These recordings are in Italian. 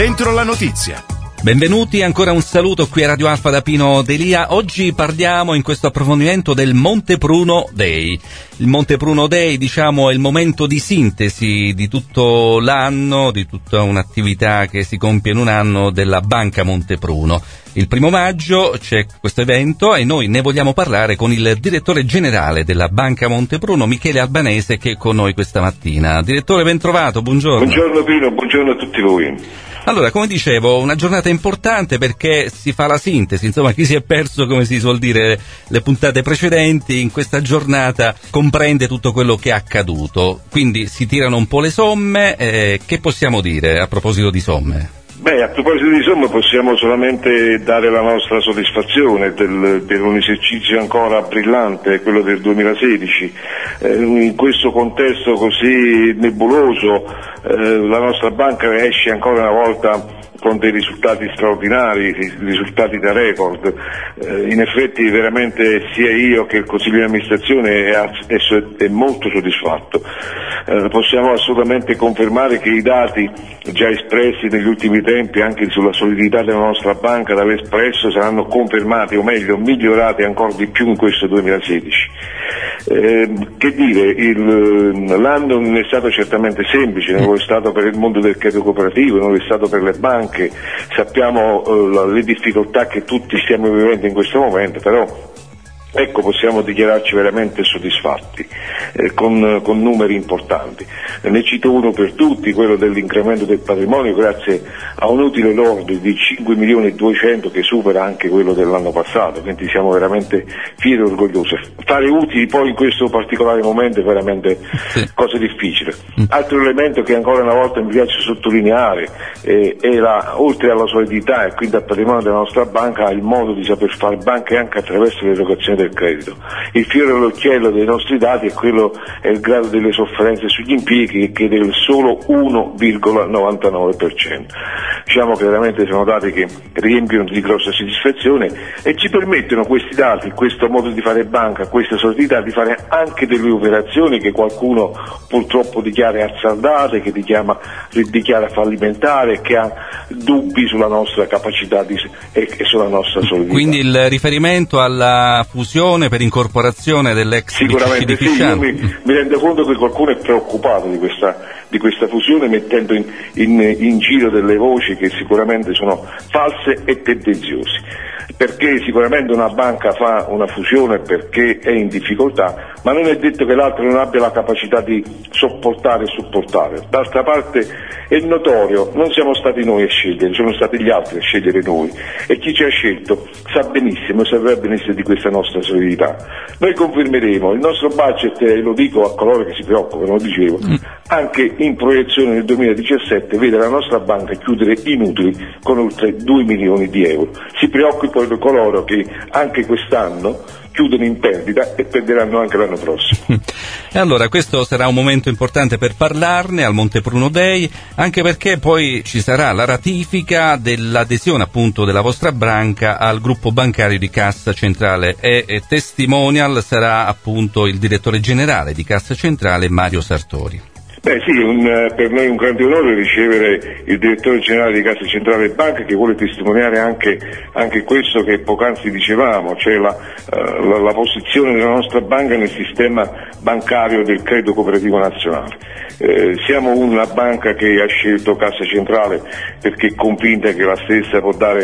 Dentro la notizia. Benvenuti, ancora un saluto qui a Radio Alfa da Pino Delia. Oggi parliamo in questo approfondimento del Montepruno Day. Il Montepruno Day, diciamo, è il momento di sintesi di tutto l'anno, di tutta un'attività che si compie in un anno della Banca Montepruno. Il 1° maggio c'è questo evento e noi ne vogliamo parlare con il direttore generale della Banca Montepruno, Michele Albanese, che è con noi questa mattina. Direttore, ben trovato, buongiorno. Buongiorno Pino, buongiorno a tutti voi. Allora, come dicevo, una giornata importante perché si fa la sintesi, insomma, chi si è perso, come si suol dire, le puntate precedenti, in questa giornata comprende tutto quello che è accaduto, quindi si tirano un po' le somme, che possiamo dire a proposito di somme? Beh, a proposito di somme possiamo solamente dare la nostra soddisfazione per un esercizio ancora brillante, quello del 2016. In questo contesto così nebuloso la nostra banca esce ancora una volta con dei risultati straordinari, risultati da record. In effetti veramente sia io che il Consiglio di amministrazione è molto soddisfatto. Possiamo assolutamente confermare che i dati già espressi negli ultimi tempi anche sulla solidità della nostra banca da Espresso saranno confermati, o meglio migliorati ancora di più in questo 2016. Che dire, l'anno non è stato certamente semplice, non lo è stato per il mondo del credito cooperativo, non lo è stato per le banche, sappiamo le difficoltà che tutti stiamo vivendo in questo momento, però ecco, possiamo dichiararci veramente soddisfatti, con numeri importanti. Ne cito uno per tutti, quello dell'incremento del patrimonio, grazie a un utile lordo di 5.200.000 che supera anche quello dell'anno passato, quindi siamo veramente fieri e orgogliosi. Fare utili poi in questo particolare momento è veramente cosa difficile. Altro elemento che ancora una volta mi piace sottolineare è oltre alla solidità e quindi al patrimonio della nostra banca, il modo di saper fare banca anche attraverso l'erogazione del credito. Il fiore all'occhiello dei nostri dati è il grado delle sofferenze sugli impieghi, che è del solo 1,99%. Diciamo che veramente sono dati che riempiono di grossa soddisfazione e ci permettono questi dati, questo modo di fare banca, questa solidità, di fare anche delle operazioni che qualcuno purtroppo dichiara azzardate, che dichiara fallimentare, che ha dubbi sulla nostra capacità e sulla nostra solidità. Quindi il riferimento alla fusione per incorporazione dell'ex Sicuramente BCC di sì, Fisciano. io mi rendo conto che qualcuno è preoccupato di questa fusione, mettendo in giro delle voci che sicuramente sono false e tendenziose. Perché sicuramente una banca fa una fusione perché è in difficoltà, ma non è detto che l'altra non abbia la capacità di sopportare e supportare. D'altra parte è notorio, non siamo stati noi a scegliere, sono stati gli altri a scegliere noi, e chi ci ha scelto sa benissimo di questa nostra solidità. Noi confermeremo il nostro budget, e lo dico a coloro che si preoccupano, lo dicevo, anche in proiezione nel 2017 vede la nostra banca chiudere inutili con oltre 2 milioni di euro. Si preoccupano coloro che anche quest'anno chiudono in perdita e perderanno anche l'anno prossimo. E allora questo sarà un momento importante per parlarne al Montepruno Day, anche perché poi ci sarà la ratifica dell'adesione appunto della vostra banca al gruppo bancario di Cassa Centrale, e testimonial sarà appunto il direttore generale di Cassa Centrale, Mario Sartori. Beh sì, per noi è un grande onore ricevere il direttore generale di Cassa Centrale Banca, che vuole testimoniare anche questo che poc'anzi dicevamo, cioè la posizione della nostra banca nel sistema bancario del credito cooperativo nazionale. Siamo una banca che ha scelto Cassa Centrale perché è convinta che la stessa può dare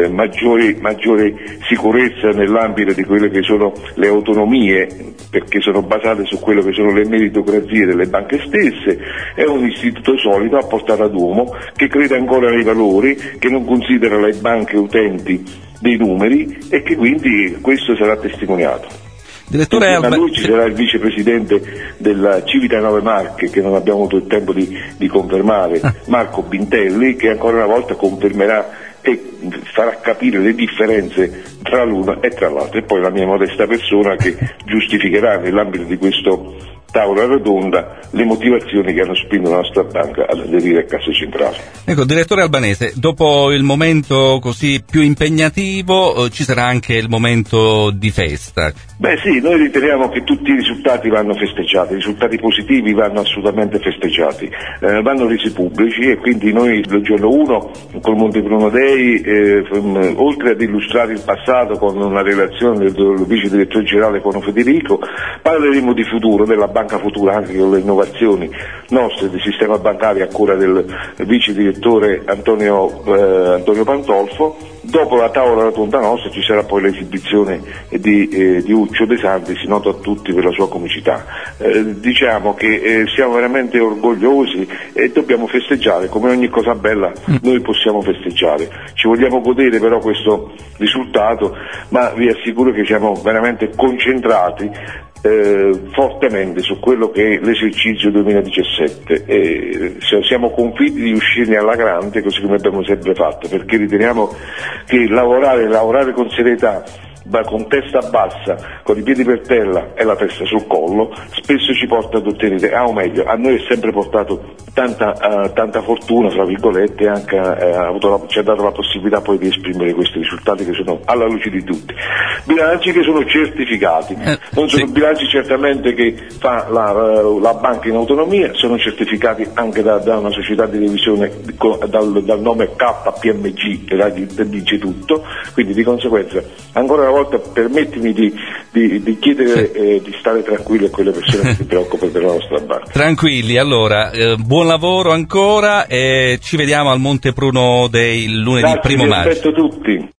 maggiore sicurezza nell'ambito di quelle che sono le autonomie, perché sono basate su quello che sono le meritocrazie delle banche stesse. È un istituto solido a portata d'uomo, che crede ancora nei valori, che non considera le banche utenti dei numeri, e che quindi questo sarà testimoniato. Direttore lui ci sarà il vicepresidente della Civitanove Marche, che non abbiamo avuto il tempo di confermare, Marco Bintelli, che ancora una volta confermerà e farà capire le differenze tra l'una e tra l'altra, e poi la mia modesta persona che giustificherà nell'ambito di questo tavola rotonda le motivazioni che hanno spinto la nostra banca ad aderire a Cassa Centrale. Ecco, direttore Albanese, dopo il momento così più impegnativo ci sarà anche il momento di festa. Beh sì, noi riteniamo che tutti i risultati vanno festeggiati, i risultati positivi vanno assolutamente festeggiati, vanno resi pubblici, e quindi noi il giorno 1 col Montepruno Day, oltre ad illustrare il passato con una relazione del vice direttore generale Cono Federico, parleremo di futuro, della banca futura, anche con le innovazioni nostre del sistema bancario a cura del vice direttore Antonio Pantolfo. Dopo la tavola rotonda nostra ci sarà poi l'esibizione di Uccio De Santis, noto a tutti per la sua comicità. Diciamo che siamo veramente orgogliosi e dobbiamo festeggiare, come ogni cosa bella noi possiamo festeggiare. Ci vogliamo godere però questo risultato, ma vi assicuro che siamo veramente concentrati fortemente su quello che è l'esercizio 2017, e siamo convinti di uscirne alla grande, così come abbiamo sempre fatto, perché riteniamo che lavorare con serietà, con testa bassa, con i piedi per terra e la testa sul collo, spesso ci porta ad ottenere, o meglio, a noi è sempre portato tanta fortuna, fra virgolette, e anche ci ha dato la possibilità poi di esprimere questi risultati che sono alla luce di tutti. Bilanci che sono certificati, non sono bilanci certamente che fa la banca in autonomia, sono certificati anche da una società di revisione dal nome KPMG, che dice tutto, quindi di conseguenza ancora una volta permettimi di chiedere di stare tranquilli a quelle persone che si preoccupano della nostra banca. Tranquilli, allora, buon lavoro ancora e ci vediamo al Montepruno Day il lunedì. Grazie, 1 maggio. Vi aspetto tutti.